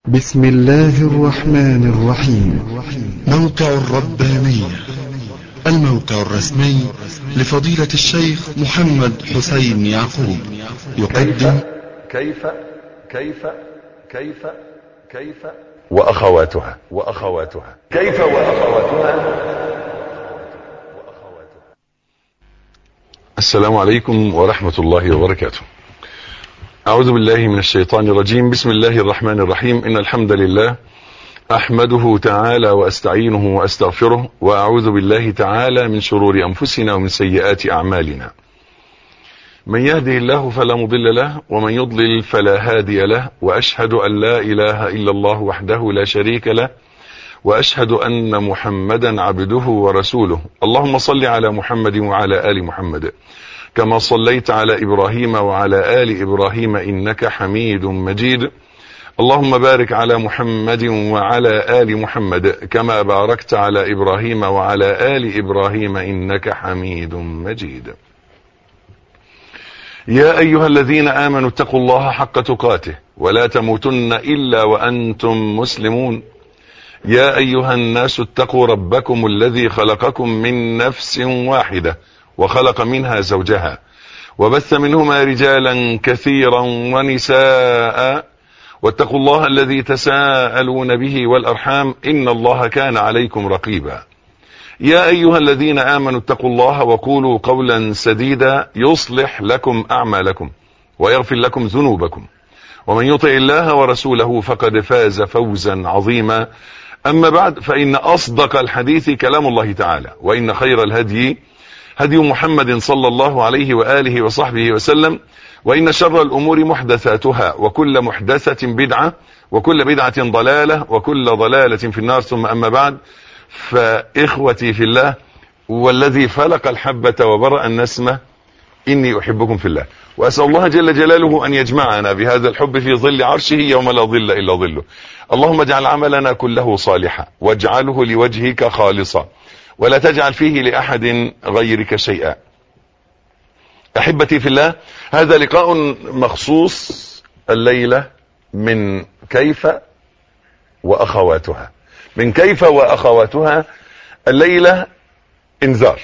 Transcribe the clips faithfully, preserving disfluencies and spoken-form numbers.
بسم الله الرحمن الرحيم. موقع الربانية، الموقع الرسمي لفضيلة الشيخ محمد حسين يعقوب، يقدم كيف كيف كيف كيف وأخواتها وأخواتها كيف وأخواتها. السلام عليكم ورحمة الله وبركاته. أعوذ بالله من الشيطان الرجيم. بسم الله الرحمن الرحيم. إن الحمد لله أحمده تعالى وأستعينه وأستغفره، وأعوذ بالله تعالى من شرور أنفسنا ومن سيئات أعمالنا. من يهده الله فلا مضل له، ومن يضلل فلا هادي له، وأشهد أن لا إله إلا الله وحده لا شريك له، وأشهد أن محمدا عبده ورسوله. اللهم صل على محمد وعلى آل محمد كما صليت على إبراهيم وعلى آل إبراهيم إنك حميد مجيد. اللهم بارك على محمد وعلى آل محمد كما باركت على إبراهيم وعلى آل إبراهيم إنك حميد مجيد. يا أيها الذين آمنوا اتقوا الله حق تقاته ولا تموتن إلا وأنتم مسلمون. يا أيها الناس اتقوا ربكم الذي خلقكم من نفس واحدة وخلق منها زوجها وبث منهما رجالا كثيرا ونساء، واتقوا الله الذي تساءلون به والأرحام إن الله كان عليكم رقيبا. يا أيها الذين آمنوا اتقوا الله وقولوا قولا سديدا يصلح لكم أعمالكم ويغفر لكم ذنوبكم، ومن يطع الله ورسوله فقد فاز فوزا عظيما. أما بعد، فإن أصدق الحديث كلام الله تعالى، وإن خير الهدي هدي محمد صلى الله عليه وآله وصحبه وسلم، وإن شر الأمور محدثاتها، وكل محدثة بدعة، وكل بدعة ضلالة، وكل ضلالة في النار. ثم أما بعد، فإخوتي في الله والذي فلق الحبة وبرأ النسمة، إني أحبكم في الله، وأسأل الله جل جلاله أن يجمعنا بهذا الحب في ظل عرشه يوم لا ظل إلا ظله. اللهم اجعل عملنا كله صالحا، واجعله لوجهك خالصا، ولا تجعل فيه لأحد غيرك شيئا. أحبتي في الله، هذا لقاء مخصوص الليلة من كيف وأخواتها. من كيف وأخواتها الليلة انذار.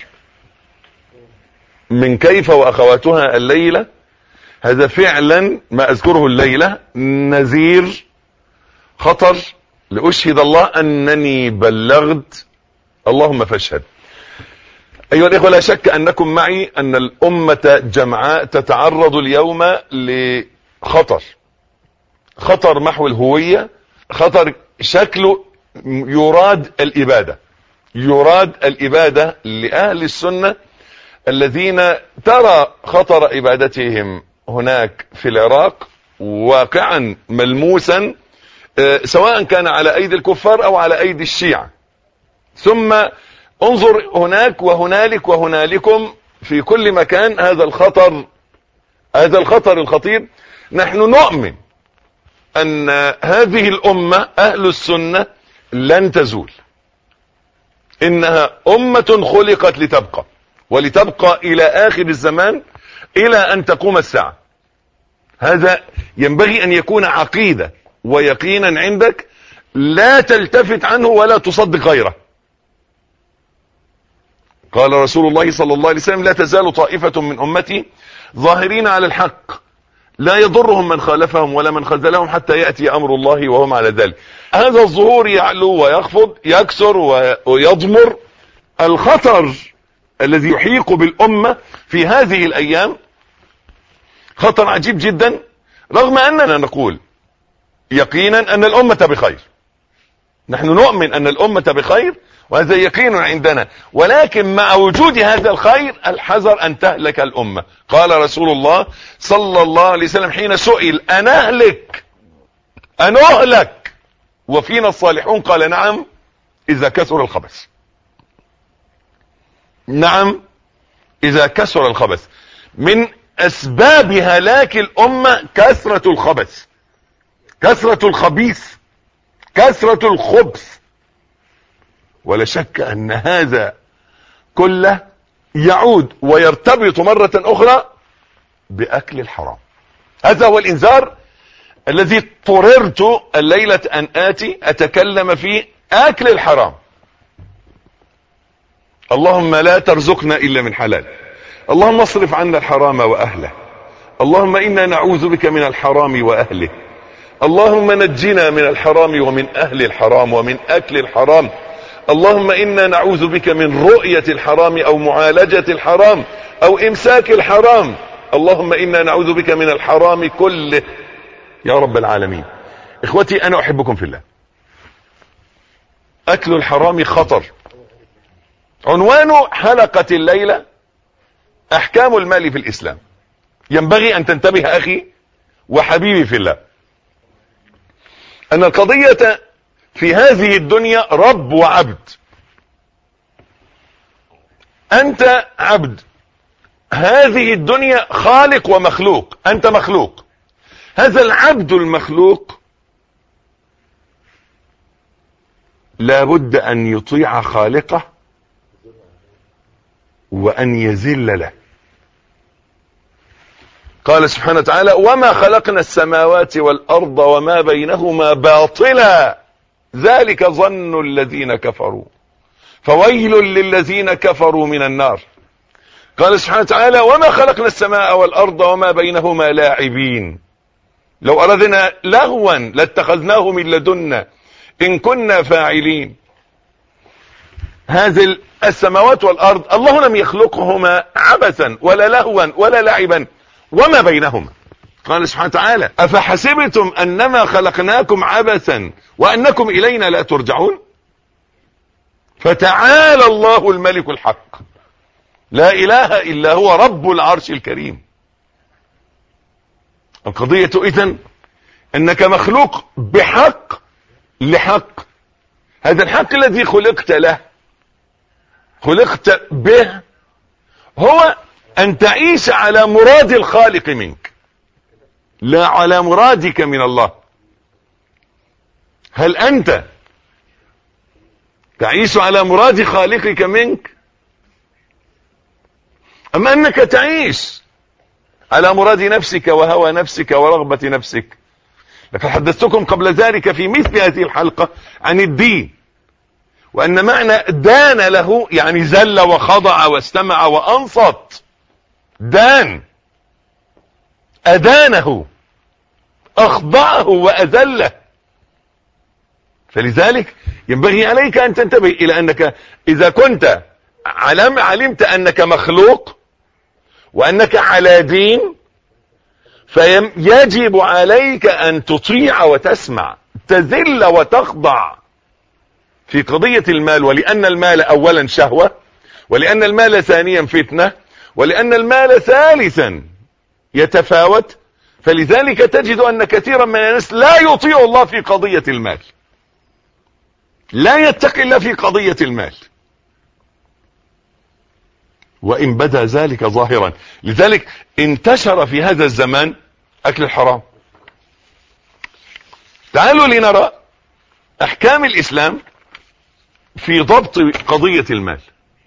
من كيف وأخواتها الليلة هذا فعلا ما أذكره الليلة نذير خطر، لأشهد الله أنني بلغت، اللهم فاشهد. أيها الإخوة، لا شك أنكم معي أن الأمة جمعاء تتعرض اليوم لخطر، خطر محو الهوية، خطر شكله يراد الإبادة، يراد الإبادة لأهل السنة الذين ترى خطر إبادتهم هناك في العراق واقعا ملموسا، سواء كان على أيدي الكفار أو على أيدي الشيعة. ثم انظر هناك وهنالك وهنالكم في كل مكان هذا الخطر، هذا الخطر الخطير. نحن نؤمن أن هذه الأمة أهل السنة لن تزول، إنها أمة خلقت لتبقى، ولتبقى إلى آخر الزمان، إلى أن تقوم الساعة. هذا ينبغي أن يكون عقيدة ويقينا عندك، لا تلتفت عنه ولا تصدق غيره. قال رسول الله صلى الله عليه وسلم: لا تزال طائفة من أمتي ظاهرين على الحق لا يضرهم من خالفهم ولا من خذلهم حتى يأتي أمر الله وهم على ذلك. هذا الظهور يعلو ويخفض، يكسر ويضمر. الخطر الذي يحيق بالأمة في هذه الأيام خطر عجيب جدا، رغم أننا نقول يقينا أن الأمة بخير. نحن نؤمن أن الأمة بخير، وهذا يقين عندنا، ولكن مع وجود هذا الخير الحذر أن تهلك الأمة. قال رسول الله صلى الله عليه وسلم حين سئل: أنهلك أنهلك وفينا الصالحون؟ قال: نعم، إذا كثر الخبث. نعم، إذا كثر الخبث. من أسباب هلاك الأمة كثرة الخبث، كثرة الخبيث، كثرة الخبث. ولا شك أن هذا كله يعود ويرتبط مرة أخرى بأكل الحرام. هذا هو الإنذار الذي اضطررت الليلة أن آتي أتكلم في أكل الحرام. اللهم لا ترزقنا إلا من حلال، اللهم اصرف عنا الحرام وأهله، اللهم إنا نعوذ بك من الحرام وأهله، اللهم نجنا من الحرام ومن أهل الحرام ومن أكل الحرام، اللهم إنا نعوذ بك من رؤية الحرام أو معالجة الحرام أو إمساك الحرام، اللهم إنا نعوذ بك من الحرام كله يا رب العالمين. إخوتي أنا أحبكم في الله. أكل الحرام خطر. عنوان حلقة الليلة أحكام المال في الإسلام. ينبغي أن تنتبه أخي وحبيبي في الله أن القضية في هذه الدنيا رب وعبد. أنت عبد، هذه الدنيا خالق ومخلوق، أنت مخلوق. هذا العبد المخلوق لابد أن يطيع خالقه وأن يذل له. قال سبحانه وتعالى وما خلقنا السماوات والأرض وما بينهما باطلا ذلك ظن الذين كفروا فويل للذين كفروا من النار. قال سبحانه وتعالى وما خلقنا السماء والأرض وما بينهما لاعبين لو أردنا لهوا لاتخذناه من لدنا إن كنا فاعلين. هذه السماوات والأرض الله لم يخلقهما عبثا ولا لهوا ولا لعبا وما بينهما. قال سبحانه وتعالى أفحسبتم أنما خلقناكم عبثا وأنكم إلينا لا ترجعون. فتعالى الله الملك الحق لا إله إلا هو رب العرش الكريم. القضية إذن أنك مخلوق بحق لحق. هذا الحق الذي خلقت له خلقت به هو أن تعيش على مراد الخالق منك لا على مرادك من الله. هل أنت تعيش على مراد خالقك منك أم أنك تعيش على مراد نفسك وهوى نفسك ورغبة نفسك؟ لقد حدثتكم قبل ذلك في مثل هذه الحلقة عن الدين، وأن معنى دان له يعني ذل وخضع واستمع وأنصت. دان أدانه أخضعه وأذله. فلذلك ينبغي عليك أن تنتبه إلى أنك إذا كنت علم علمت أنك مخلوق وأنك على دين فيجب عليك أن تطيع وتسمع، تذل وتخضع في قضية المال. ولأن المال أولا شهوة، ولأن المال ثانيا فتنة، ولأن المال ثالثا يتفاوت. فلذلك تجد أن كثيرا من الناس لا يطيع الله في قضية المال، لا يتقي الله في قضية المال، وإن بدا ذلك ظاهرا. لذلك انتشر في هذا الزمان أكل الحرام. تعالوا لنرى أحكام الإسلام في ضبط قضية المال.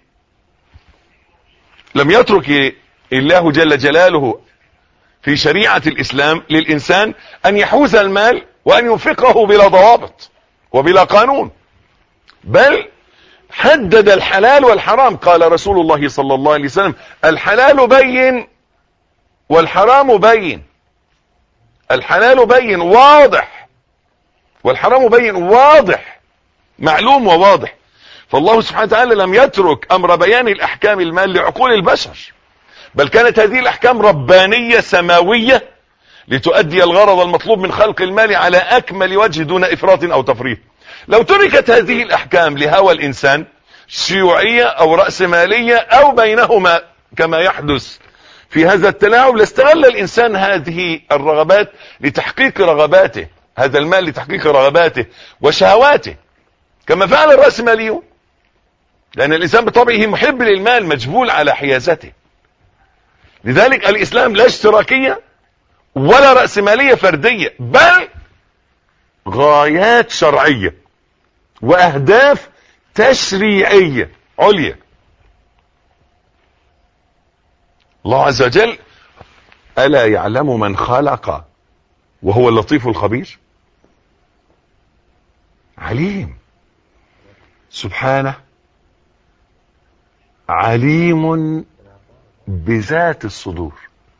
لم يترك الله جل جلاله في شريعة الإسلام للإنسان أن يحوز المال وأن ينفقه بلا ضوابط وبلا قانون، بل حدد الحلال والحرام. قال رسول الله صلى الله عليه وسلم الحلال بين والحرام بين. الحلال بين واضح والحرام بين واضح، معلوم وواضح. فالله سبحانه وتعالى لم يترك أمر بيان الأحكام المال لعقول البشر، بل كانت هذه الأحكام ربانية سماوية لتؤدي الغرض المطلوب من خلق المال على أكمل وجه دون إفراط أو تفريط. لو تركت هذه الأحكام لهوى الإنسان شيوعية أو رأسمالية أو بينهما كما يحدث في هذا التلاعب، لاستغل الإنسان هذه الرغبات لتحقيق رغباته، هذا المال لتحقيق رغباته وشهواته كما فعل الرأسماليون. لأن الإنسان بطبعه محب للمال، مجبول على حيازته. لذلك الإسلام لا اشتراكية ولا رأسمالية فردية، بل غايات شرعية وأهداف تشريعية عليا. الله عز وجل ألا يعلم من خلق وهو اللطيف الخبير. عليم سبحانه، عليم بذات الصدور.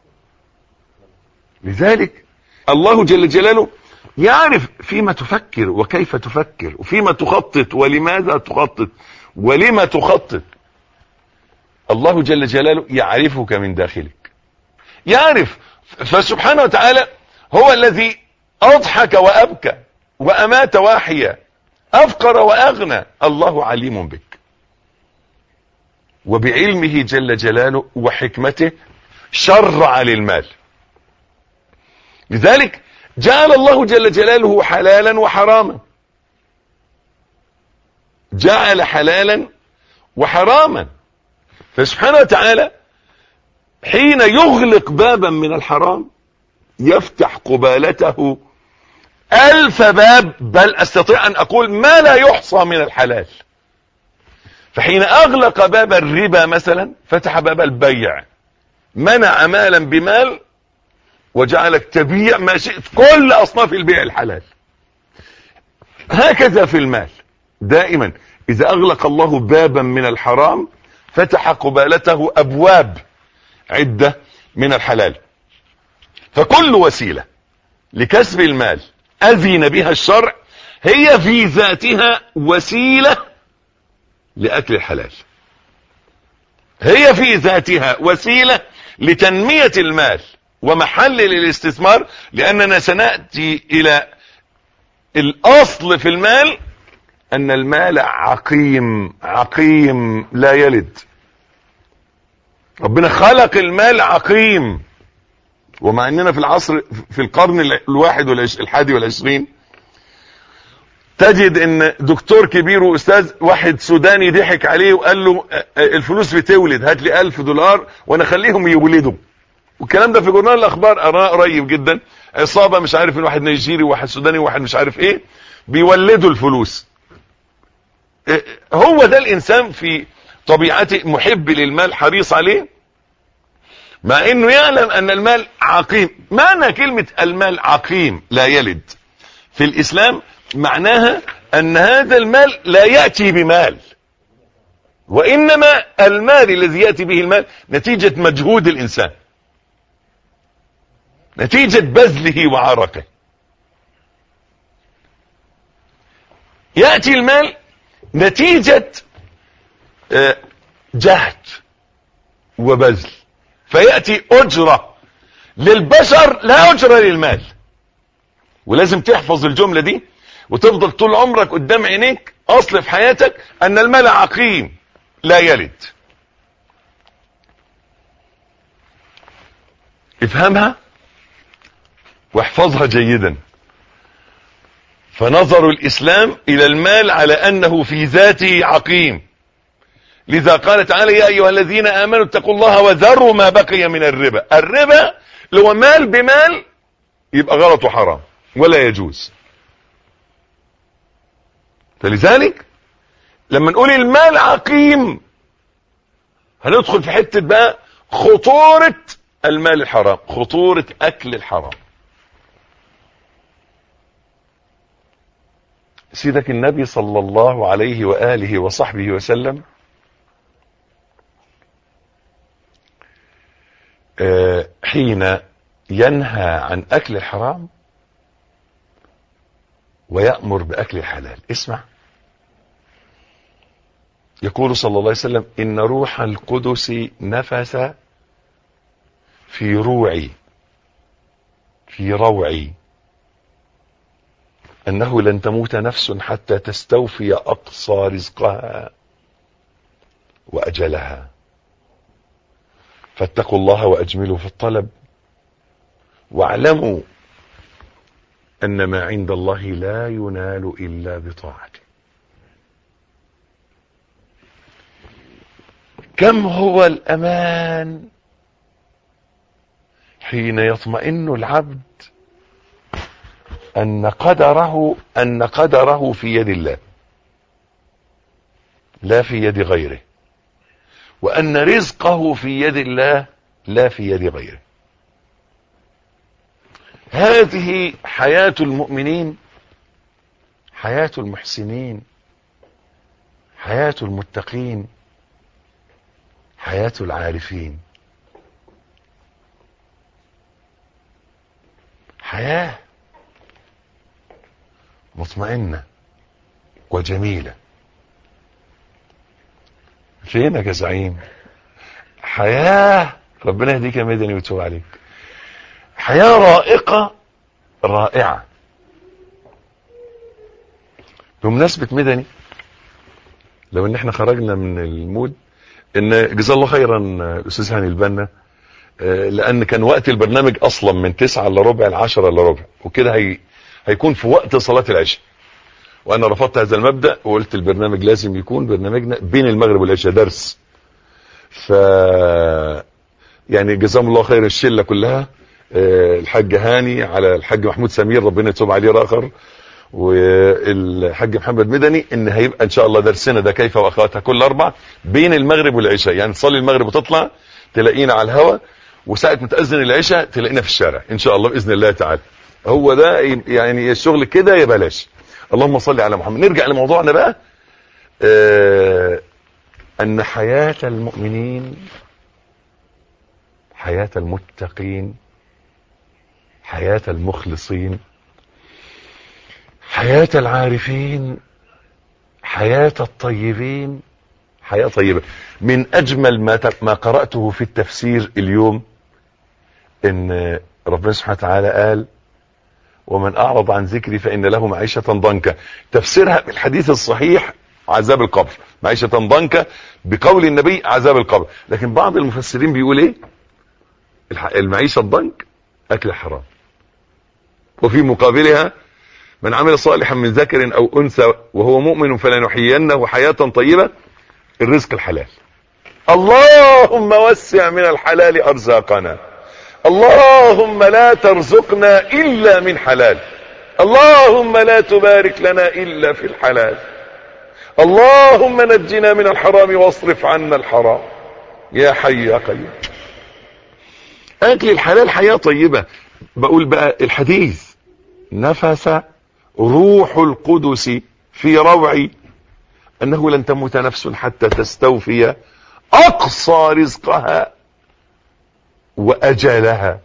لذلك الله جل جلاله يعرف فيما تفكر وكيف تفكر وفيما تخطط ولماذا تخطط ولما تخطط. الله جل جلاله يعرفك من داخلك، يعرف. فسبحانه وتعالى هو الذي أضحك وأبكى وأمات وأحيا، أفقر وأغنى. الله عليم بك، وبعلمه جل جلاله وحكمته شرع للمال. لذلك جعل الله جل جلاله حلالا وحراما، جعل حلالا وحراما. فسبحانه وتعالى حين يغلق بابا من الحرام يفتح قبالته ألف باب، بل أستطيع أن أقول ما لا يحصى من الحلال. فحين أغلق باب الربا مثلا فتح باب البيع، منع مالا بمال وجعلك تبيع ما شئت، كل أصناف البيع الحلال. هكذا في المال دائما، إذا أغلق الله بابا من الحرام فتح قبالته أبواب عدة من الحلال. فكل وسيلة لكسب المال أذن بها الشرع هي في ذاتها وسيلة لأكل الحلال، هي في ذاتها وسيلة لتنمية المال ومحل للاستثمار. لأننا سنأتي إلى الأصل في المال، أن المال عقيم، عقيم لا يلد. ربنا خلق المال عقيم. ومع أننا في العصر في القرن الواحد والحادي والعشرين تجد ان دكتور كبير واستاذ واحد سوداني ضحك عليه وقال له الفلوس بتولد، هات لي ألف دولار وانا اخليهم يولدوا. والكلام ده في جورنال الاخبار قراه قريب جدا. عصابه مش عارف، واحد نيجيري وواحد سوداني وواحد مش عارف ايه بيولدوا الفلوس. هو ده الانسان في طبيعته، محب للمال، حريص عليه، مع انه يعلم ان المال عقيم. معنى كلمة المال عقيم لا يلد في الاسلام معناها ان هذا المال لا يأتي بمال، وانما المال الذي يأتي به المال نتيجة مجهود الانسان، نتيجة بذله وعرقه. يأتي المال نتيجة جهد وبذل، فيأتي أجرة للبشر لا أجرة للمال. ولازم تحفظ الجملة دي وتفضل طول عمرك قدام عينيك، أصل في حياتك أن المال عقيم لا يلد. افهمها واحفظها جيدا. فنظر الإسلام إلى المال على أنه في ذاته عقيم. لذا قال تعالى يا أيها الذين آمنوا اتقوا الله وذروا ما بقي من الربا. الربا لو مال بمال يبقى غلط وحرام ولا يجوز. فلذلك لما نقول المال عقيم هندخل في حتة بقى خطورة المال الحرام، خطورة أكل الحرام. سيدك النبي صلى الله عليه وآله وصحبه وسلم حين ينهى عن أكل الحرام ويأمر بأكل الحلال، اسمع، يقول صلى الله عليه وسلم إن روح القدس نفث في روعي في روعي أنه لن تموت نفس حتى تستوفي أقصى رزقها وأجلها، فاتقوا الله وأجملوا في الطلب واعلموا أن ما عند الله لا ينال إلا بطاعته. كم هو الأمان حين يطمئن العبد أن قدره أن قدره في يد الله لا في يد غيره، وأن رزقه في يد الله لا في يد غيره. هذه حياة المؤمنين، حياة المحسنين، حياة المتقين، حياة العارفين، حياة مطمئنة وجميلة. فينك يا زعيم؟ حياة ربنا يهديك يا مدني ويتوب عليك. حياة رائقة رائعة. بمناسبة مدني، لو ان احنا خرجنا من المود، ان جزاه الله خيرا الاستاذ هاني البنا، لان كان وقت البرنامج اصلا من تسعة الا ربع لعشرة الا ربع، وكده هي هيكون في وقت صلاة العشاء، وانا رفضت هذا المبدأ وقلت البرنامج لازم يكون برنامجنا بين المغرب والعشاء درس. ف يعني جزاهم الله خير الشله كلها، الحاج هاني على الحاج محمود سمير ربنا يتوب عليه راخر، والحاج محمد مدني، ان هيبقى ان شاء الله درسنا ده كيف واخواتها كل اربع بين المغرب والعشاء، يعني تصلي المغرب وتطلع تلاقينا على الهواء، وساعه ما تاذن العشاء تلاقينا في الشارع ان شاء الله باذن الله تعالى. هو ده يعني الشغل كده يا بلاش. اللهم صل على محمد. نرجع لموضوعنا بقى. آه ان حياة المؤمنين، حياة المتقين، حياة المخلصين، حياة العارفين، حياة الطيبين، حياة طيبة. من اجمل ما ما قرأته في التفسير اليوم ان ربنا سبحانه وتعالى قال: ومن اعرض عن ذكري فان له معيشة ضنكا. تفسيرها بالحديث الصحيح عذاب القبر، معيشة ضنكا بقول النبي عذاب القبر. لكن بعض المفسرين بيقول ايه؟ المعيشة الضنك اكل حرام، وفي مقابلها من عمل صالحا من ذكر او انثى وهو مؤمن فلنحيينه حياة طيبة، الرزق الحلال. اللهم وسع من الحلال ارزاقنا، اللهم لا ترزقنا الا من حلال، اللهم لا تبارك لنا الا في الحلال، اللهم نجنا من الحرام واصرف عنا الحرام يا حي يا قيوم. اكل الحلال حياة طيبة. بقول بقى الحديث: نفس روح القدس في روعي انه لن تموت نفس حتى تستوفي اقصى رزقها واجلها.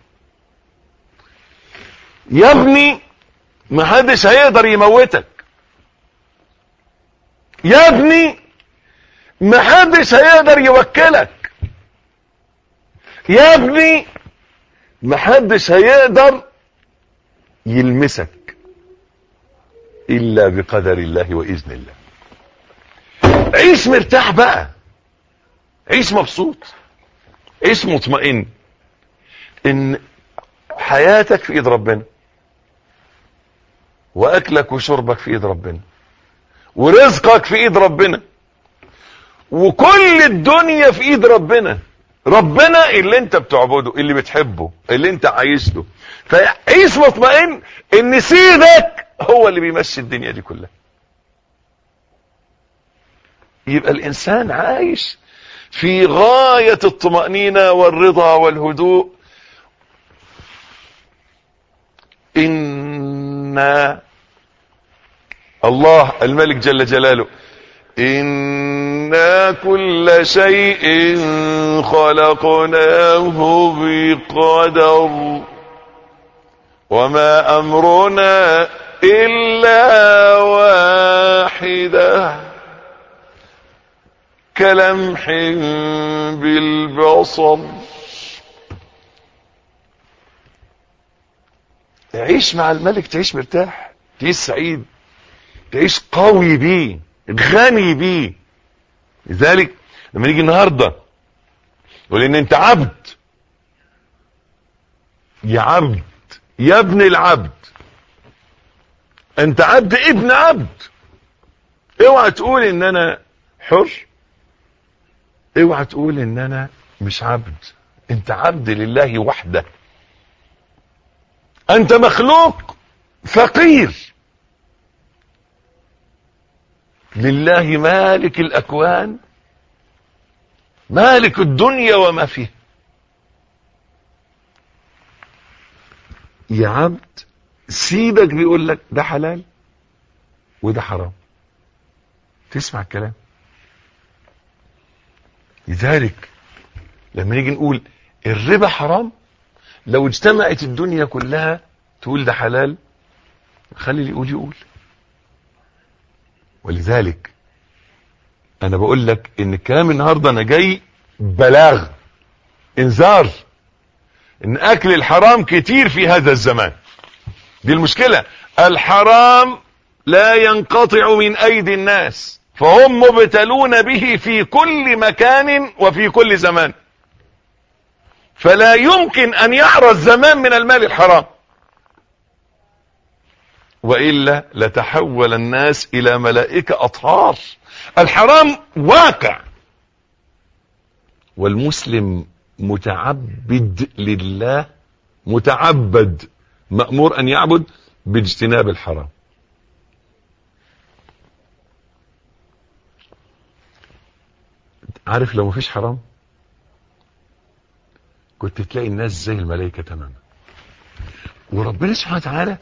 يا ابني ما حدش هيقدر يموتك، يا ابني ما حدش هيقدر يوكلك، يا ابني ما حدش هيقدر يلمسك الا بقدر الله واذن الله. عيش مرتاح بقى، عيش مبسوط، عيش مطمئن ان حياتك في ايد ربنا، واكلك وشربك في ايد ربنا، ورزقك في ايد ربنا، وكل الدنيا في ايد ربنا. ربنا اللي انت بتعبده، اللي بتحبه، اللي انت عايش له. فعيش مطمئن ان سيدك هو اللي بيمشي الدنيا دي كلها. يبقى الانسان عايش في غاية الطمأنينة والرضا والهدوء. إن الله الملك جل جلاله: إنا كل شيء خلقناه بقدر وما أمرنا إلا واحدة كلمح بالبصر. تعيش مع الملك، تعيش مرتاح، تعيش سعيد، تعيش قوي بيه، غني بيه. لذلك لما نيجي النهارده نقول ان انت عبد، يا عبد، يا ابن العبد، انت عبد ابن عبد. اوعى تقول ان انا حر، اوعى تقول ان انا مش عبد. انت عبد لله وحده. انت مخلوق فقير لله مالك الاكوان، مالك الدنيا وما فيها. يا عبد سيدك بيقول لك ده حلال وده حرام، تسمع الكلام. لذلك لما نيجي نقول الربا حرام، لو اجتمعت الدنيا كلها تقول ده حلال، خلي اللي يقول يقول. ولذلك انا بقول لك ان الكلام النهارده انا جاي بلاغ، انذار، ان اكل الحرام كتير في هذا الزمان. دي المشكلة، الحرام لا ينقطع من ايدي الناس، فهم مبتلون به في كل مكان وفي كل زمان، فلا يمكن ان يحرز زمان من المال الحرام، وإلا لتحول الناس إلى ملائكة أطهار. الحرام واقع، والمسلم متعبد لله، متعبد مأمور أن يعبد باجتناب الحرام. عارف لو مفيش حرام كنت تلاقي الناس زي الملائكة تماما. وربنا سبحانه وتعالى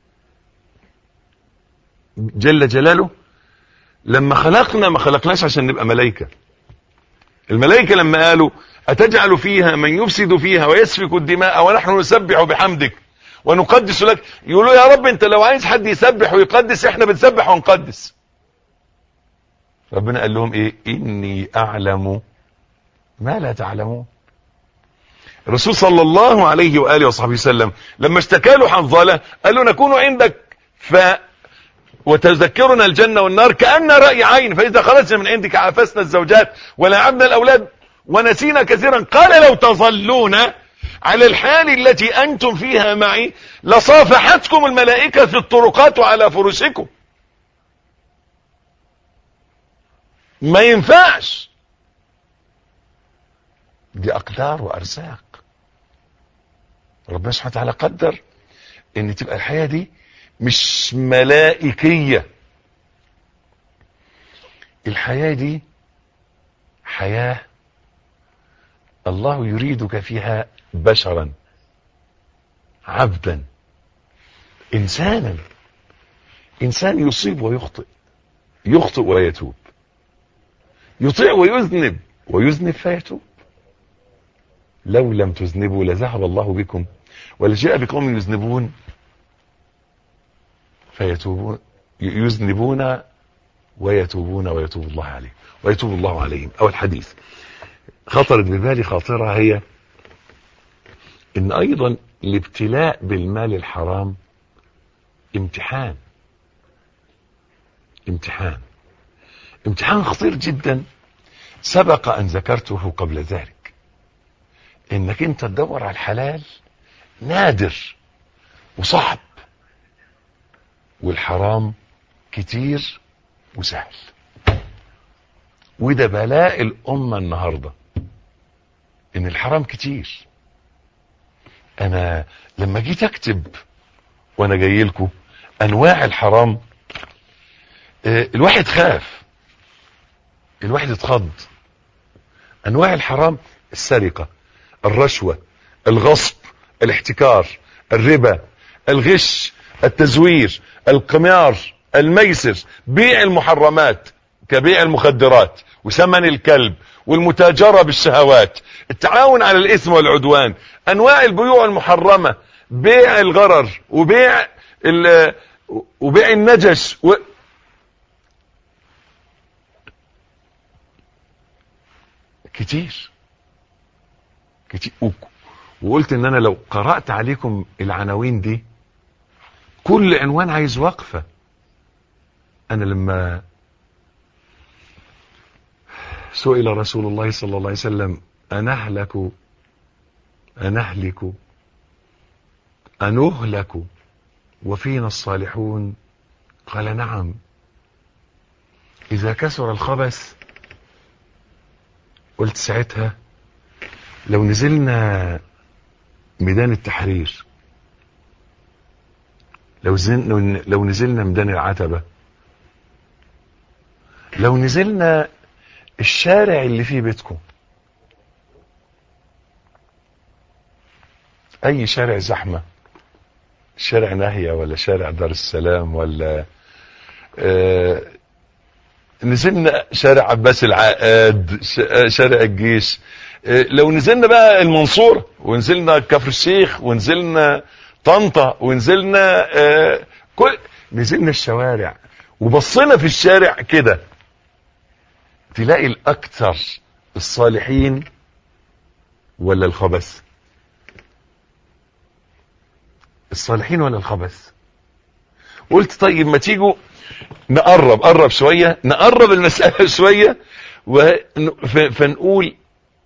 جل جلاله لما خلقنا ما خلقناش عشان نبقى ملائكة. الملائكة لما قالوا أتجعل فيها من يفسد فيها ويسفك الدماء ونحن نسبح بحمدك ونقدس لك، يقولوا يا رب انت لو عايز حد يسبح ويقدس احنا بنسبح ونقدس. ربنا قال لهم ايه؟ اني اعلم ما لا تعلمون. الرسول صلى الله عليه وآله وصحبه وسلم لما اشتكى له حنظلة قال له نكون عندك ف وتذكرنا الجنة والنار كأن رأي عين، فإذا خرجنا من عندك عافسنا الزوجات ولعبنا الأولاد ونسينا كثيرا. قال لو تظلون على الحال التي أنتم فيها معي لصافحتكم الملائكة في الطرقات وعلى فرشكم. ما ينفعش، دي أقدار وأرزاق. ربنا سبحانه وتعالى قدر ان تبقى الحياة دي مش ملائكية، الحياة دي حياة الله يريدك فيها بشرا، عبدا، انسانا، انسان يصيب ويخطئ، يخطئ ويتوب، يطيع ويذنب، ويذنب فيتوب. لو لم تذنبوا لذهب الله بكم ولجاء بقوم يذنبون فيتوبون، يذنبون ويتوبون ويتوب الله عليهم ويتوب الله عليهم. اول حديث خطرت ببالي خاطرة هي ان ايضا الابتلاء بالمال الحرام امتحان، امتحان امتحان خطير جدا. سبق ان ذكرته قبل ذلك، انك انت تدور على الحلال نادر وصعب، والحرام كتير وسهل. وده بلاء الامة النهاردة، ان الحرام كتير. انا لما جيت اكتب وانا جاي لكم انواع الحرام، اه الواحد خاف، الواحد اتخض. انواع الحرام: السرقة، الرشوة، الغصب، الاحتكار، الربا، الغش، التزوير، القمار، الميسر، بيع المحرمات كبيع المخدرات وثمن الكلب والمتاجرة بالشهوات، التعاون على الإثم والعدوان، أنواع البيوع المحرمة، بيع الغرر وبيع وبيع النجش و... كتير كتير. وقلت ان انا لو قرأت عليكم العناوين دي كل عنوان عايز وقفة. انا لما سئل رسول الله صلى الله عليه وسلم أنهلك أنهلك أنهلك وفينا الصالحون؟ قال نعم، إذا كثر الخبث. قلت ساعتها لو نزلنا ميدان التحرير، لو لو نزلنا ميدان العتبة، لو نزلنا الشارع اللي فيه بيتكم، اي شارع زحمة، شارع ناهية ولا شارع دار السلام ولا آه نزلنا شارع عباس العقاد، شارع الجيش، آه لو نزلنا بقى المنصورة ونزلنا كفر الشيخ ونزلنا طنطا ونزلنا آه كل نزلنا الشوارع وبصينا في الشارع كده، تلاقي الأكثر الصالحين ولا الخبث؟ الصالحين ولا الخبث؟ قلت طيب ما تيجوا نقرب قرب شوية، نقرب المسألة شوية فنقول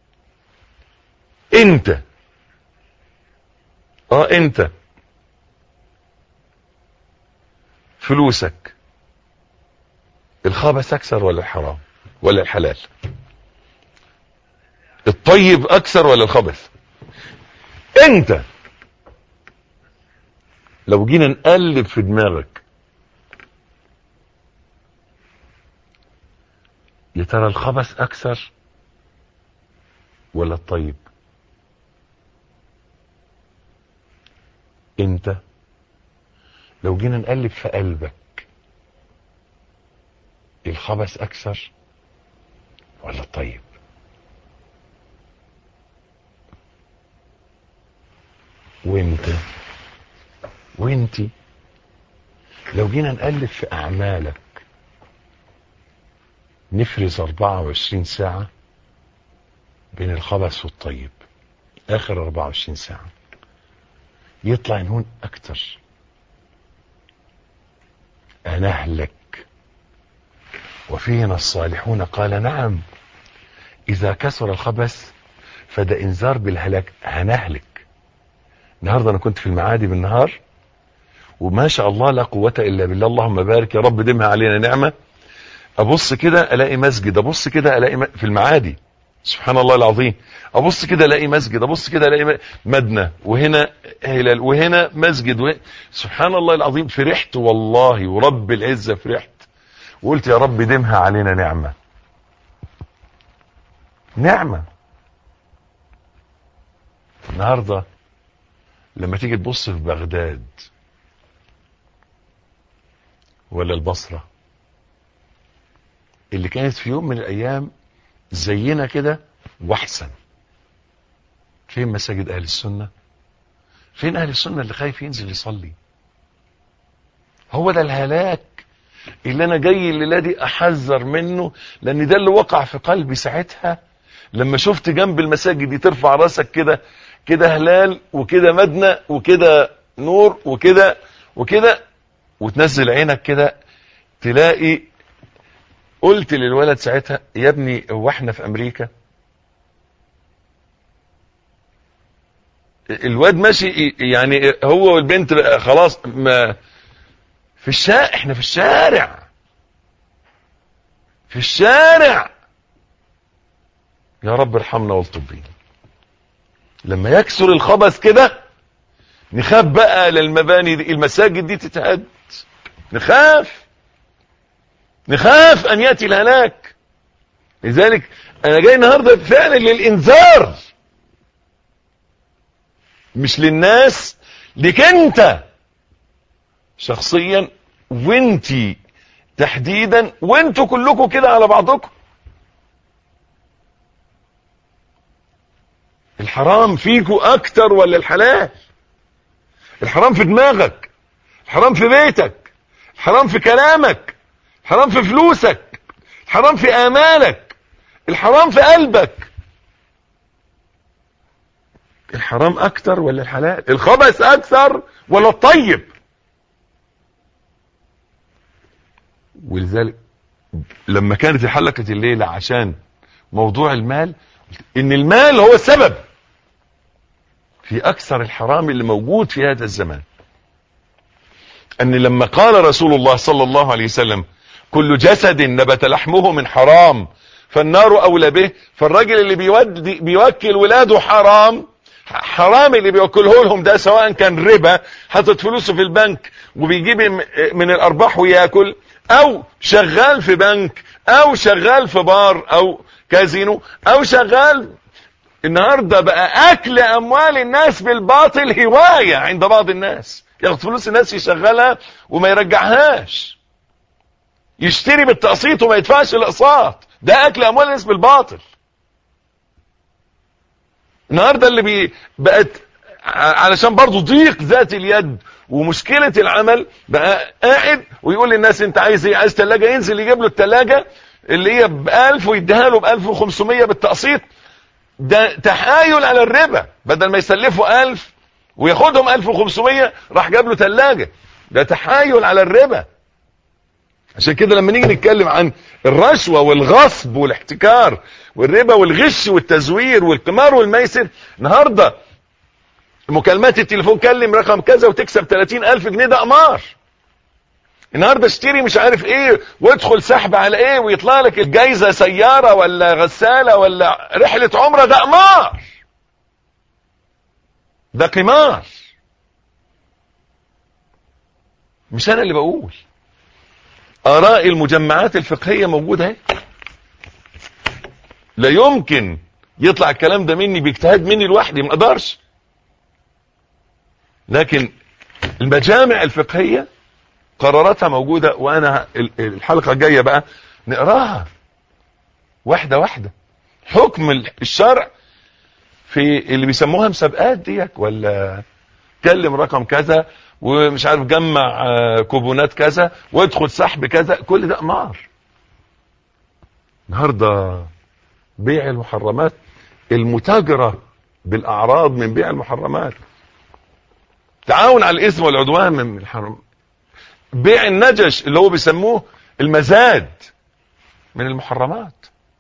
انت اه انت فلوسك الخبث اكثر ولا الحرام ولا الحلال؟ الطيب اكثر ولا الخبث؟ انت لو جينا نقلب في دماغك يا ترى الخبث اكثر ولا الطيب؟ انت لو جينا نقلب في قلبك الخبث اكثر ولا الطيب؟ وانت وانتي لو جينا نقلب في اعمالك نفرز اربعة وعشرين ساعة بين الخبث والطيب، اخر اربعة وعشرين ساعة يطلع نهون اكتر انهلك وفينا الصالحون قال نعم اذا كثر الخبث فده انذار بالهلاك، هنهلك. النهارده انا كنت في المعادي بالنهار وما شاء الله لا قوة الا بالله، اللهم بارك يا رب دمها علينا نعمة. ابص كده الاقي مسجد، ابص كده الاقي م... في المعادي سبحان الله العظيم، ابص كده الاقي مسجد، ابص كده الاقي مدنة وهنا هلال وهنا مسجد وهنا. سبحان الله العظيم فرحت والله ورب العزة فرحت وقلت يا رب دمها علينا نعمة نعمة. النهاردة لما تيجي تبص في بغداد ولا البصرة اللي كانت في يوم من الايام زينا كده واحسن، فين مساجد اهل السنة؟ فين اهل السنة اللي خايف ينزل يصلي؟ هو ده الهلاك اللي انا جاي الليلة دي احذر منه، لان ده اللي وقع في قلبي ساعتها لما شفت جنب المساجد دي ترفع راسك كده كده هلال وكده مدنة وكده نور وكده وكده وتنزل عينك كده تلاقي. قلت للولد ساعتها يا ابني هو احنا في امريكا؟ الواد ماشي يعني هو والبنت خلاص ما في الشارع، احنا في الشارع في الشارع يا رب ارحمنا والطف بينا. لما يكسر الخبث كده نخاف بقى للمباني دي، المساجد دي تتهد، نخاف نخاف ان ياتي الهلاك. لذلك انا جاي النهارده فعلا للانذار، مش للناس، لك انت شخصيا وانتي تحديدا وانتوا كلكم كده على بعضكم. الحرام فيكوا اكتر ولا الحلال؟ الحرام في دماغك، الحرام في بيتك، الحرام في كلامك، الحرام في فلوسك، الحرام في امالك، الحرام في قلبك. الحرام اكتر ولا الحلال؟ الخبث اكثر ولا الطيب؟ ولذلك لما كانت حلقة الليلة عشان موضوع المال، ان المال هو السبب في اكثر الحرام اللي موجود في هذا الزمان. ان لما قال رسول الله صلى الله عليه وسلم كل جسد نبت لحمه من حرام فالنار اولى به، فالراجل اللي بيودي بيوكل ولاده حرام، حرام اللي بيوكله لهم ده، سواء كان ربا حاطط فلوسه في البنك وبيجيب من الارباح وياكل، او شغال في بنك، او شغال في بار او كازينو، او شغال. النهاردة بقى اكل اموال الناس بالباطل هواية عند بعض الناس، ياخد فلوس الناس يشغلها وما يرجعهاش، يشتري بالتقسيط وما يدفعش الاقساط. ده اكل اموال الناس بالباطل. النهارده اللي بي بقت علشان برضو ضيق ذات اليد ومشكلة العمل، بقى قاعد ويقول للناس انت عايز ايه؟ عايز تلاجة، ينزل يجيب له التلاجة اللي هي بألف ويديها له بألف وخمسمية بالتقسيط. ده تحايل على الربا، بدل ما يسلفوا ألف وياخدهم ألف وخمسمية راح جاب له تلاجة. ده تحايل على الربا. عشان كده لما نيجي نتكلم عن الرشوة والغصب والاحتكار والربا والغش والتزوير والقمار والميسر، النهارده مكالمات التليفون كلم رقم كذا وتكسب ثلاثين ألف جنيه، ده قمار. النهارده اشتري مش عارف ايه وادخل سحب على ايه ويطلع لك الجايزة سيارة ولا غسالة ولا رحلة عمرة، ده قمار، ده قمار. مش انا اللي بقول، آراء المجمعات الفقهية موجودة اهي. لا يمكن يطلع الكلام ده مني باجتهاد مني لوحدي، ما اقدرش. لكن المجامع الفقهية قراراتها موجودة، وانا الحلقة الجاية بقى نقراها واحدة واحدة. حكم الشرع في اللي بيسموها مسابقات ديك، ولا كلم رقم كذا ومش عارف جمع كوبونات كذا وادخل سحب كذا، كل ده قمار. النهارده بيع المحرمات، المتاجرة بالاعراض من بيع المحرمات، تعاون على الاثم والعدوان من الحرام، بيع النجش اللي هو بيسموه المزاد من المحرمات.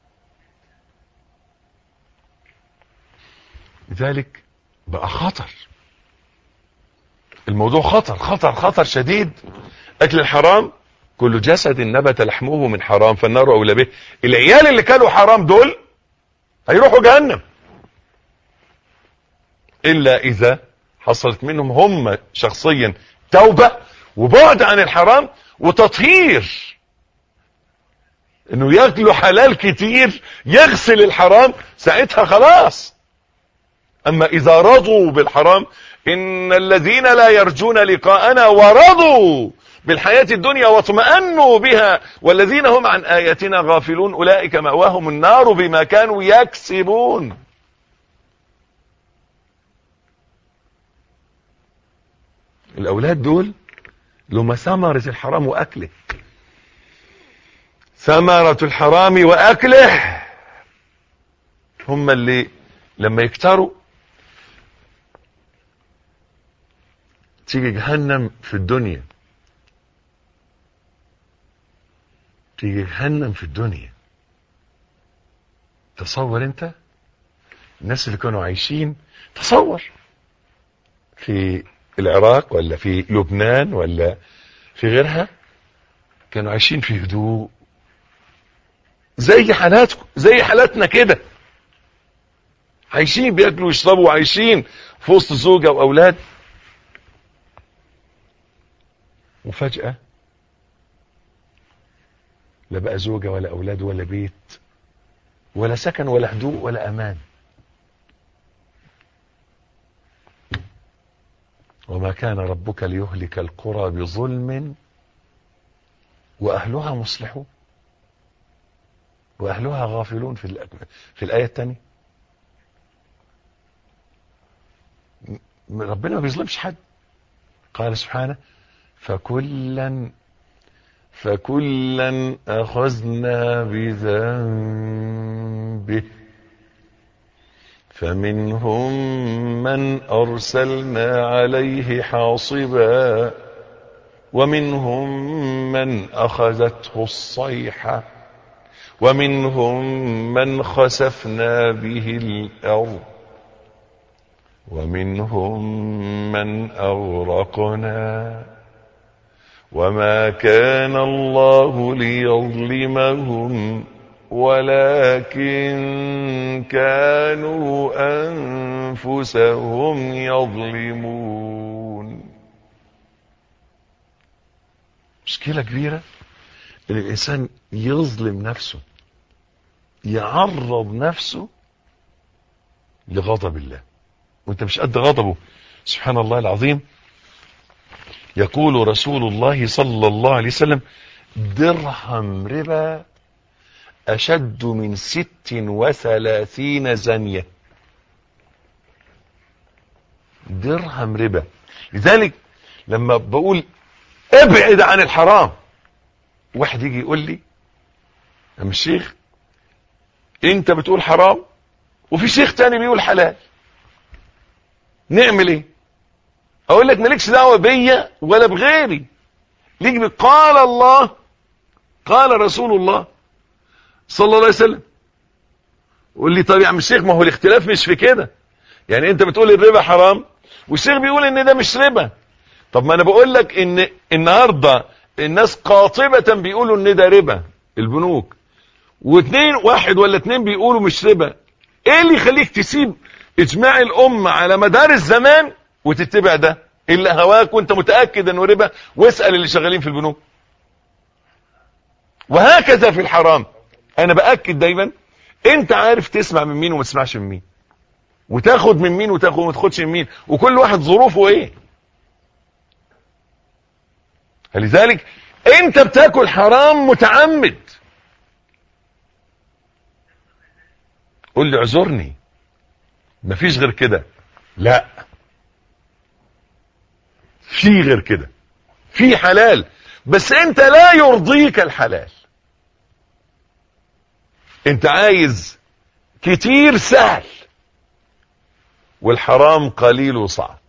لذلك بقى خطر الموضوع، خطر خطر خطر شديد. اكل الحرام كل جسد نبت لحمه من حرام فالنار اولى به. العيال اللي كانوا حرام دول هيروحوا جهنم، الا اذا حصلت منهم هم شخصيا توبة وبعد عن الحرام وتطهير، انه ياكلوا حلال كتير يغسل الحرام، ساعتها خلاص. اما اذا رضوا بالحرام، ان الذين لا يرجون لقاءنا ورضوا بالحياة الدنيا واطمأنوا بها والذين هم عن آياتنا غافلون اولئك مأواهم النار بما كانوا يكسبون. الاولاد دول لما ثمرة الحرام واكله، ثمرة الحرام واكله، هم اللي لما يكتروا تيجي جهنم في الدنيا، تيجي جهنم في الدنيا. تصور انت الناس اللي كانوا عايشين، تصور في العراق ولا في لبنان ولا في غيرها، كانوا عايشين في هدوء زي حالاتكم زي حالاتنا كده، عايشين بياكلوا ويشربوا وعايشين في وسط زوجة واولاد، وفجأة لا بقى زوجة ولا اولاد ولا بيت ولا سكن ولا هدوء ولا امان. وما كان ربك ليهلك القرى بظلم واهلها مصلحون واهلها غافلون. في في الايه الثانيه ربنا ما بيظلمش حد، قال سبحانه فكلا فكلا اخذنا بذنبه فمنهم من أرسلنا عليه حاصبا ومنهم من أخذته الصيحة ومنهم من خسفنا به الأرض ومنهم من أغرقنا وما كان الله ليظلمهم ولكن كانوا أنفسهم يظلمون. مشكلة كبيرة ان الانسان يظلم نفسه، يعرض نفسه لغضب الله وانت مش قد غضبه. سبحان الله العظيم. يقول رسول الله صلى الله عليه وسلم: درهم ربا أشد من ست وثلاثين زنية. درهم ربا. لذلك لما بقول ابعد عن الحرام، واحد يجي يقول لي: يا عم الشيخ انت بتقول حرام وفي شيخ تاني بيقول حلال، نعمل ايه؟ اقول لك مالكش دعوه بيا ولا بغيري، ليك قال الله قال رسول الله صلى الله عليه وسلم. قول لي: طب يا عم الشيخ ما هو الاختلاف مش في كده، يعني انت بتقول الربا حرام والشيخ بيقول ان ده مش ربا. طب ما انا بقول لك ان النهارده الناس قاطبه بيقولوا ان ده ربا البنوك، واثنين واحد ولا اثنين بيقولوا مش ربا. ايه اللي يخليك تسيب اجماع الامه على مدار الزمان وتتبع ده اللي هواك وانت متاكد انه ربا؟ واسال اللي شغالين في البنوك. وهكذا في الحرام. انا باكد دايما انت عارف تسمع من مين وما تسمعش من مين، وتاخد من مين وتاخد وما تاخدش من مين، وكل واحد ظروفه ايه. فلذلك انت بتاكل حرام متعمد، قول لي اعذرني مفيش غير كده. لا، في غير كده، في حلال، بس انت لا يرضيك الحلال، انت عايز كتير سهل والحرام قليل وصعب.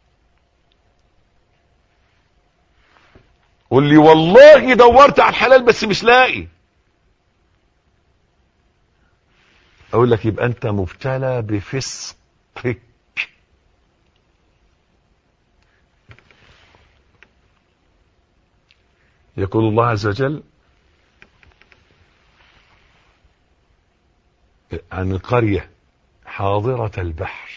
قول لي والله دورت على الحلال بس مش لاقي، اقول لك يبقى انت مبتلى بفسقك. يقول الله عز وجل عن القرية حاضرة البحر: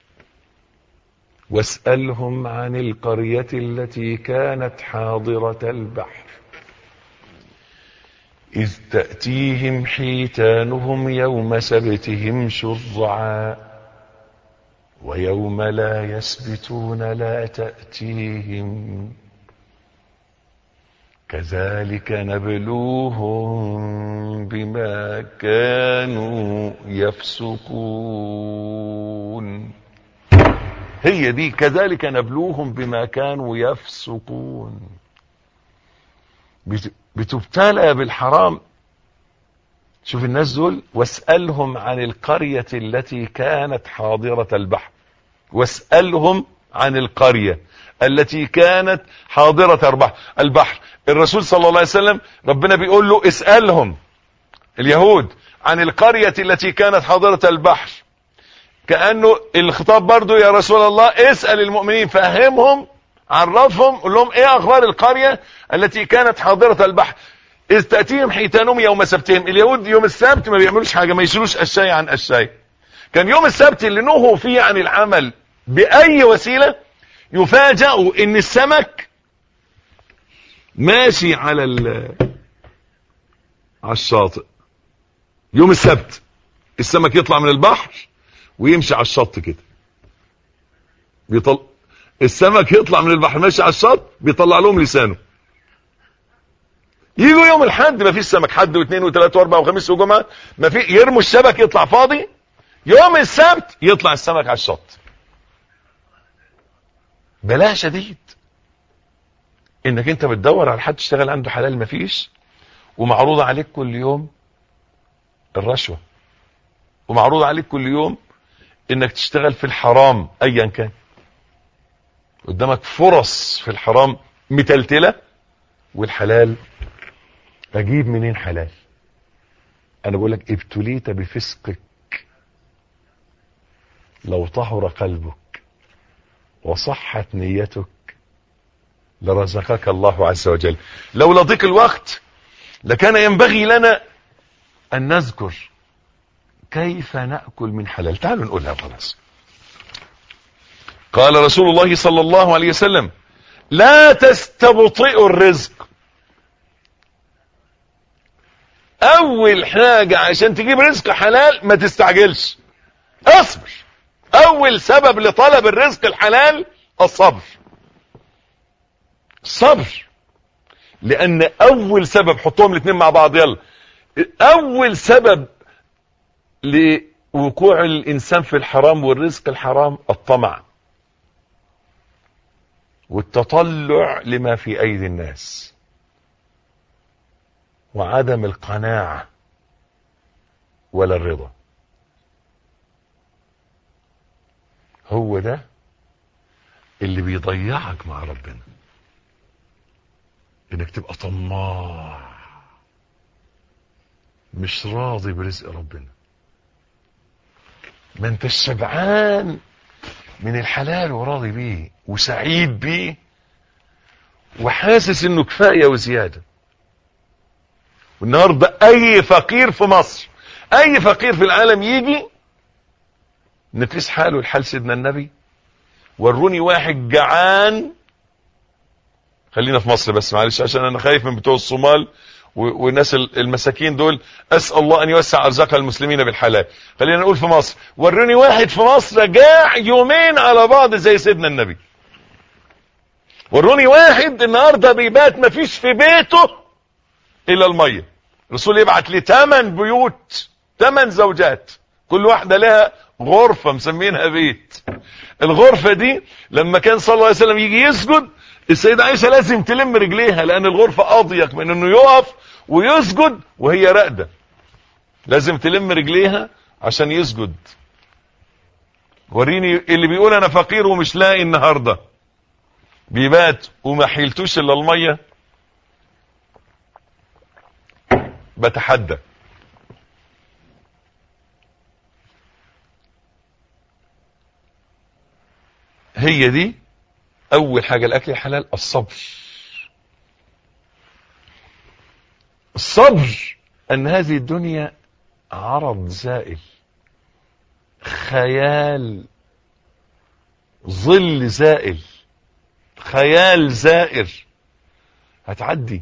واسألهم عن القرية التي كانت حاضرة البحر إذ تأتيهم حيتانهم يوم سبتهم شرعا ويوم لا يسبتون لا تأتيهم كذلك نبلوهم بما كانوا يفسقون. هي دي كذلك نبلوهم بما كانوا يفسقون. بتبتلى بالحرام. شوف الناس دول: واسألهم عن القرية التي كانت حاضرة البحر. واسألهم عن القرية التي كانت حاضرة البحر. الرسول صلى الله عليه وسلم ربنا بيقول له: اسألهم اليهود عن القرية التي كانت حاضرة البحر، كأنه الخطاب برضو يا رسول الله اسأل المؤمنين، فهمهم، عرفهم، قول لهم ايه اخبار القرية التي كانت حاضرة البحر اذ تأتيهم حيتانهم يوم سبتهم. اليهود يوم السبت ما بيعملوش حاجة، ما يشيلوش الشاي عن الشاي. كان يوم السبت اللي نهوا فيه عن العمل بأي وسيلة يفاجئوا ان السمك ماشي على على الشاطئ. يوم السبت السمك يطلع من البحر ويمشي على الشط كده، بيطل... السمك يطلع من البحر ماشي على الشط، بيطلع لهم لسانه. يجوا يوم الحد ما فيش سمك، حد واثنين وثلاثة واربعة وخميس وجمعة ما في، يرموا الشبك يطلع فاضي. يوم السبت يطلع السمك على الشط. بلاها شديد انك انت بتدور على حد تشتغل عنده حلال، ما فيش، ومعروض عليك كل يوم الرشوة، ومعروض عليك كل يوم انك تشتغل في الحرام ايا كان. قدامك فرص في الحرام متلتلة، والحلال اجيب منين حلال؟ انا بقول لك ابتليت بفسقك. لو طهر قلبك وصحت نيتك لرزقك الله عز وجل. لو ضيق الوقت لكان ينبغي لنا ان نذكر كيف نأكل من حلال. تعالوا نقولها خلاص. قال رسول الله صلى الله عليه وسلم: لا تستبطئوا الرزق. اول حاجة عشان تجيب رزق حلال ما تستعجلش، اصبر. اول سبب لطلب الرزق الحلال الصبر. صبر. لان اول سبب، حطهم الاثنين مع بعض يلا، اول سبب لوقوع الانسان في الحرام والرزق الحرام الطمع والتطلع لما في ايدي الناس وعدم القناعة ولا الرضا. هو ده اللي بيضيعك مع ربنا، انك تبقى طماع مش راضي برزق ربنا. ما انت الشبعان من الحلال وراضي بيه وسعيد بيه وحاسس انه كفاية وزيادة. والنهاردة اي فقير في مصر، اي فقير في العالم يجي نقيس حاله لحال سيدنا النبي، وروني واحد جعان، خلينا في مصر بس معلش عشان انا خايف من بتوع الصومال والناس المساكين دول، اسأل الله ان يوسع ارزاق المسلمين بالحلال. خلينا نقول في مصر، وروني واحد في مصر جاع يومين على بعض زي سيدنا النبي. وروني واحد النهارده بيبات ما فيش في بيته الا الميه. الرسول يبعت لي ثمان بيوت، ثمان زوجات، كل واحده لها غرفه مسمينها بيت. الغرفه دي لما كان صلى الله عليه وسلم يجي يسجد، السيدة عائشة لازم تلم رجليها لان الغرفة اضيق من انه يقف ويسجد وهي راقدة، لازم تلم رجليها عشان يسجد. وريني اللي بيقول انا فقير ومش لاقي النهاردة بيبات وما حيلتوش الا المية. بتحدى هي دي اول حاجة الاكل الحلال، الصبر. الصبر ان هذه الدنيا عرض زائل، خيال، ظل زائل، خيال زائر، هتعدي.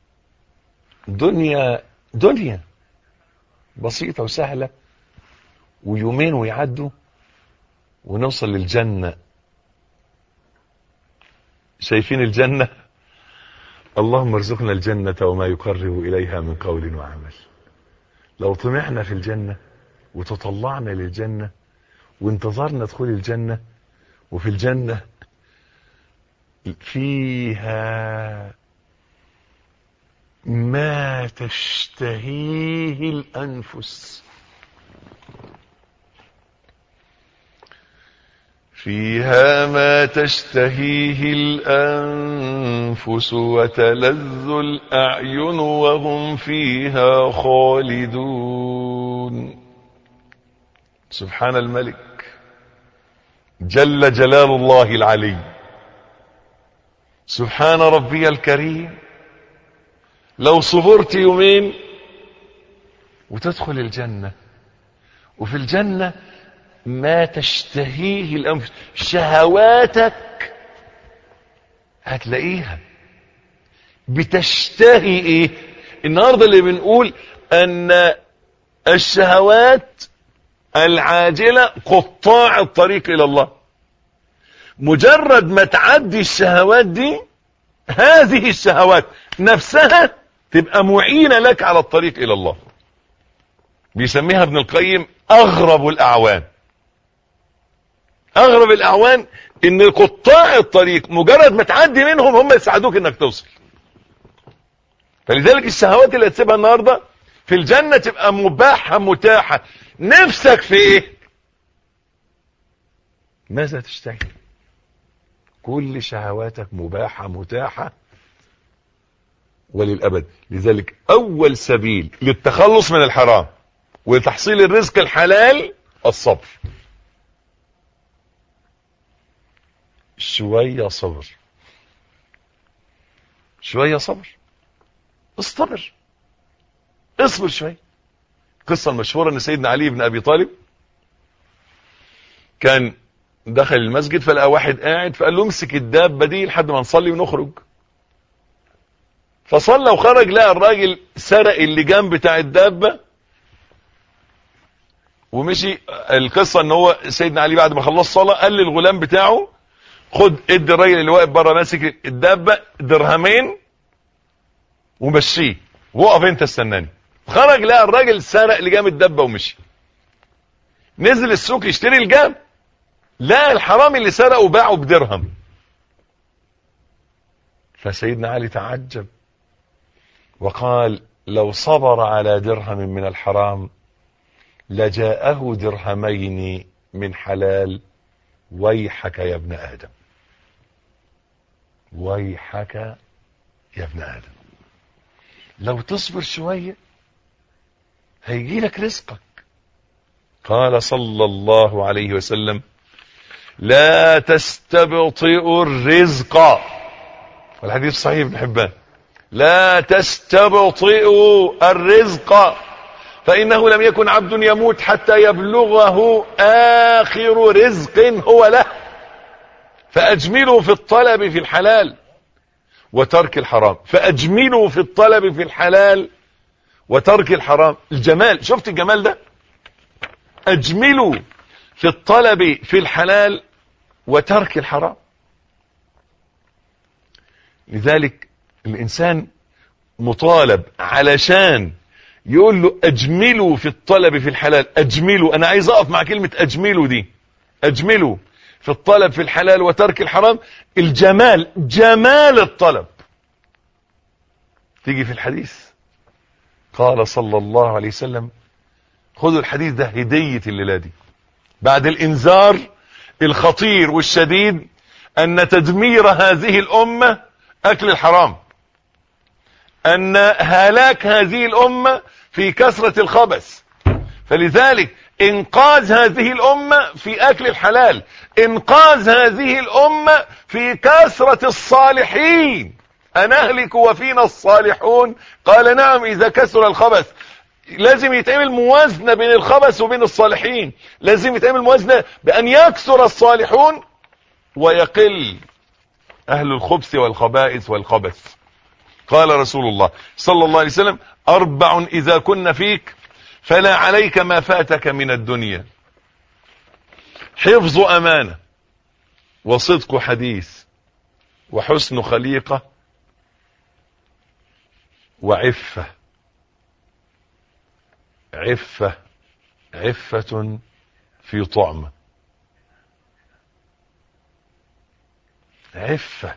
دنيا دنيا بسيطة وسهلة، ويومين ويعدوا ونوصل للجنة. شايفين الجنة؟ اللهم ارزقنا الجنة وما يقرب إليها من قول وعمل. لو طمعنا في الجنة وتطلعنا للجنة وانتظرنا دخول الجنة، وفي الجنة فيها ما تشتهيه الأنفس، فيها ما تشتهيه الأنفس وتلذ الأعين وهم فيها خالدون. سبحان الملك جل جلال الله العلي، سبحان ربي الكريم. لو صبرت يومين وتدخل الجنة، وفي الجنة ما تشتهيه الأنفس، شهواتك هتلاقيها بتشتهي ايه. النهاردة اللي بنقول ان الشهوات العاجلة قطاع الطريق الى الله. مجرد ما تعدي الشهوات دي، هذه الشهوات نفسها تبقى معينة لك على الطريق الى الله. بيسميها ابن القيم اغرب الاعوان. اغرب الاعوان ان قطاع الطريق مجرد ما تعدي منهم هم يساعدوك انك توصل. فلذلك الشهوات اللي هتسيبها النهارده في الجنة تبقى مباحة متاحة. نفسك في ايه؟ ماذا تشتهي؟ كل شهواتك مباحة متاحة وللأبد. لذلك أول سبيل للتخلص من الحرام وتحصيل الرزق الحلال الصبر. شوية صبر، شوية صبر، اصطبر، اصبر شوية. قصة المشهورة ان سيدنا علي بن ابي طالب كان دخل المسجد فلقى واحد قاعد، فقال له امسك الدابة دي لحد ما نصلي ونخرج. فصلى وخرج، لقى الراجل سرق اللجام بتاع الدابة ومشي. القصة ان هو سيدنا علي بعد ما خلص صلاة قال للغلام بتاعه خد ادي الراجل اللي واقف بره ماسك الدابه درهمين ومشيه، وقف انت استناني. خرج لقى الراجل سرق لجام الدابه ومشي. نزل السوق يشتري الجام، لقى الحرامي اللي سرقه وباعه بدرهم. فسيدنا علي تعجب وقال لو صبر على درهم من الحرام لجاءه درهمين من حلال، ويحك يا ابن آدم، ويحك يا ابن آدم، لو تصبر شوية هيجي لك رزقك. قال صلى الله عليه وسلم لا تستبطئوا الرزق، والحديث صحيح ابن حبان، لا تستبطئوا الرزق فإنه لم يكن عبد يموت حتى يبلغه آخر رزق هو له، فأجملوا في الطلب في الحلال وترك الحرام، فأجملوا في الطلب في الحلال وترك الحرام. الجمال، شفت الجمال ده؟ أجملوا في الطلب في الحلال وترك الحرام. لذلك الإنسان مطالب علشان يقول له أجملوا في الطلب في الحلال. أجملوا، أنا عايز أقف مع كلمة أجملوا دي. أجملوا في الطلب في الحلال وترك الحرام. الجمال، جمال الطلب تيجي في الحديث. قال صلى الله عليه وسلم، خذوا الحديث ده هدية الليلة دي بعد الإنذار الخطير والشديد أن تدمير هذه الأمة أكل الحرام، أن هلاك هذه الأمة في كثرة الخبث، فلذلك إنقاذ هذه الأمة في أكل الحلال، إنقاذ هذه الأمة في كثرة الصالحين. أنهلك وفينا الصالحون؟ قال نعم إذا كثر الخبث. لازم يتعمل موازنة بين الخبث وبين الصالحين، لازم يتعمل موازنة بأن يكثر الصالحون ويقل أهل الخبث والخبائث والخبث. قال رسول الله صلى الله عليه وسلم أربع إذا كن فيك فلا عليك ما فاتك من الدنيا: حفظ أمانة، وصدق حديث، وحسن خليقة، وعفة. عفة، عفة في طعمة. عفة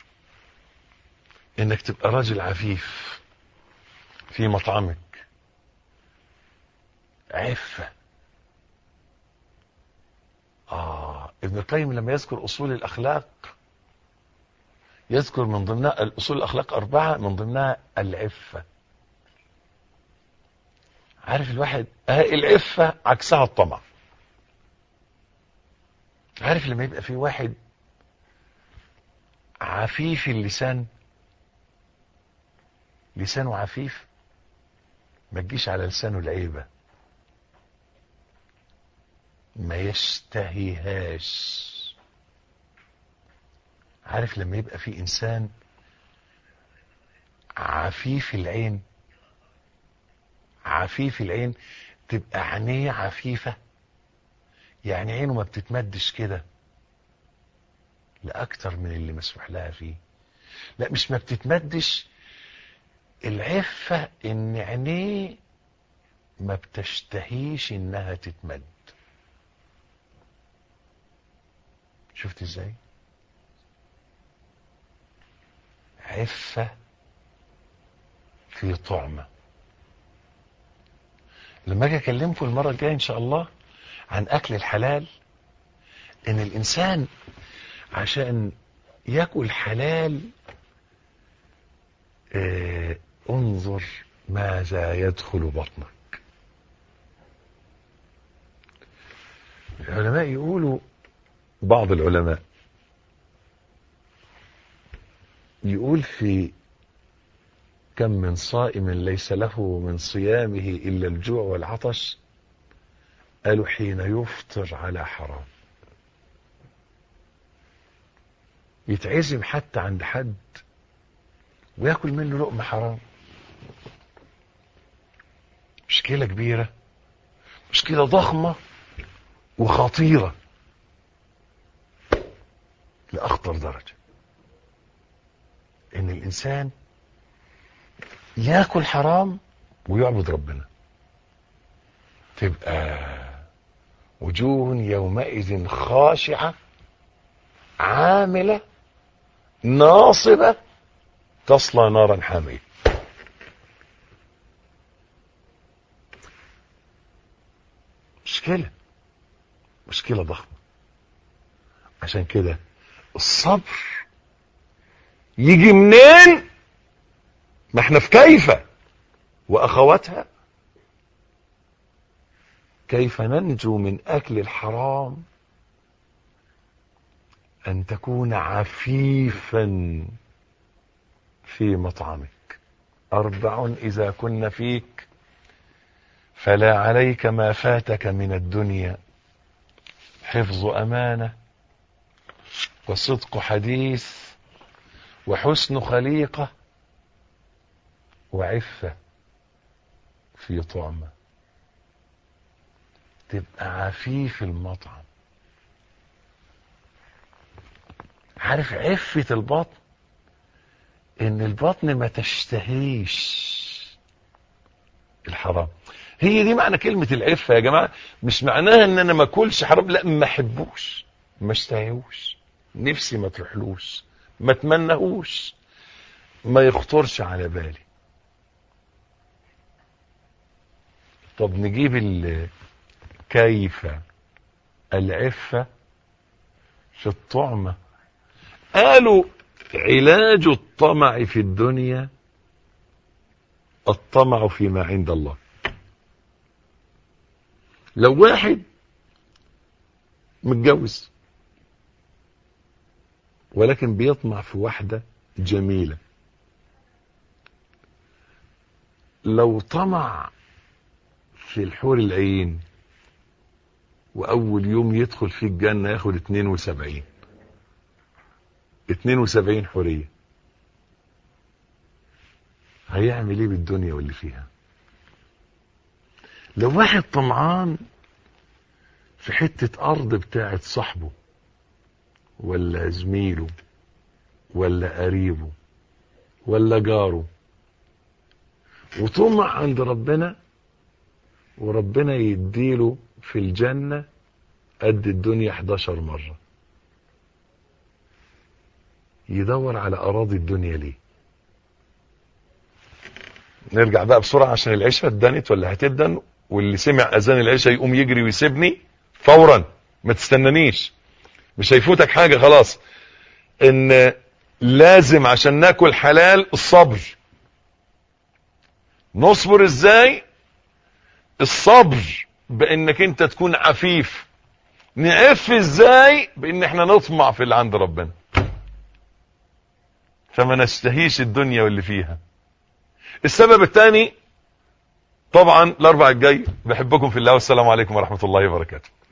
انك تبقى راجل عفيف في مطعمك. عفة. آه ابن القيم لما يذكر أصول الأخلاق يذكر من ضمنها الأصول الأخلاق أربعة، من ضمنها العفة. عارف الواحد آه العفة عكسها الطمع. عارف لما يبقى في واحد عفيف اللسان، لسانه عفيف، ما تجيش على لسانه العيبة، ما يشتهيهاش. عارف لما يبقى في انسان عفيف العين، عفيف العين تبقى عينيه عفيفة، يعني عينه ما بتتمدش كده لأكتر من اللي مسموح لها فيه. لا مش ما بتتمدش، العفة ان عينيه ما بتشتهيش انها تتمد. شفت ازاي؟ عفة في طعمة. لما اجي اكلمكم المرة الجاية ان شاء الله عن اكل الحلال، ان الانسان عشان ياكل حلال اه انظر ماذا يدخل بطنك. العلماء يقولوا، بعض العلماء يقول في كم من صائم ليس له من صيامه إلا الجوع والعطش، قالوا حين يفطر على حرام. يتعزم حتى عند حد ويأكل منه لقمة حرام. مشكلة كبيرة، مشكلة ضخمة وخطيرة. لأخطر درجة، ان الانسان ياكل حرام ويعبد ربنا. تبقى وجوه يومئذ خاشعة عاملة ناصبة تصلى نارا حامية. مشكلة مشكلة ضخمة. عشان كده الصبر يجي منين؟ ما احنا في كيف واخواتها. كيف ننجو من اكل الحرام؟ ان تكون عفيفا في مطعمك. اربع اذا كن فيك فلا عليك ما فاتك من الدنيا: حفظ امانة، وصدق حديث، وحسن خليقة، وعفة في طعمة. تبقى عفيف المطعم. عارف عفة البطن؟ ان البطن ما تشتهيش الحرام. هي دي معنى كلمة العفة يا جماعة. مش معناها ان انا ما اكلش حرام، لا، ما احبوش، ما اشتهيهوش، نفسي ما تروحلوش، ما اتمنهوش، ما يخطرش على بالي. طب نجيب ال كيف العفة في الطعمة. قالوا علاج الطمع في الدنيا الطمع فيما عند الله. لو واحد متجوز ولكن بيطمع في واحدة جميلة، لو طمع في الحور العين واول يوم يدخل في الجنة ياخد اتنين وسبعين اتنين وسبعين حورية، هيعمل ايه بالدنيا واللي فيها؟ لو واحد طمعان في حتة ارض بتاعت صاحبه ولا زميله ولا قريبه ولا جاره، وطمع عند ربنا، وربنا يديله في الجنة قد الدنيا حداشر مرة، يدور على اراضي الدنيا ليه؟ نرجع بقى بسرعة عشان العشاء اتدنت ولا هتدن، واللي سمع اذان العشاء يقوم يجري ويسيبني فورا، ما تستنانيش، مش هيفوتك حاجة خلاص. ان لازم عشان ناكل حلال الصبر. نصبر ازاي؟ الصبر بانك انت تكون عفيف. نعف ازاي؟ بان احنا نطمع في اللي عند ربنا، فما نشتهيش الدنيا واللي فيها. السبب الثاني طبعا الاربع الجاي. بحبكم في الله، والسلام عليكم ورحمة الله وبركاته.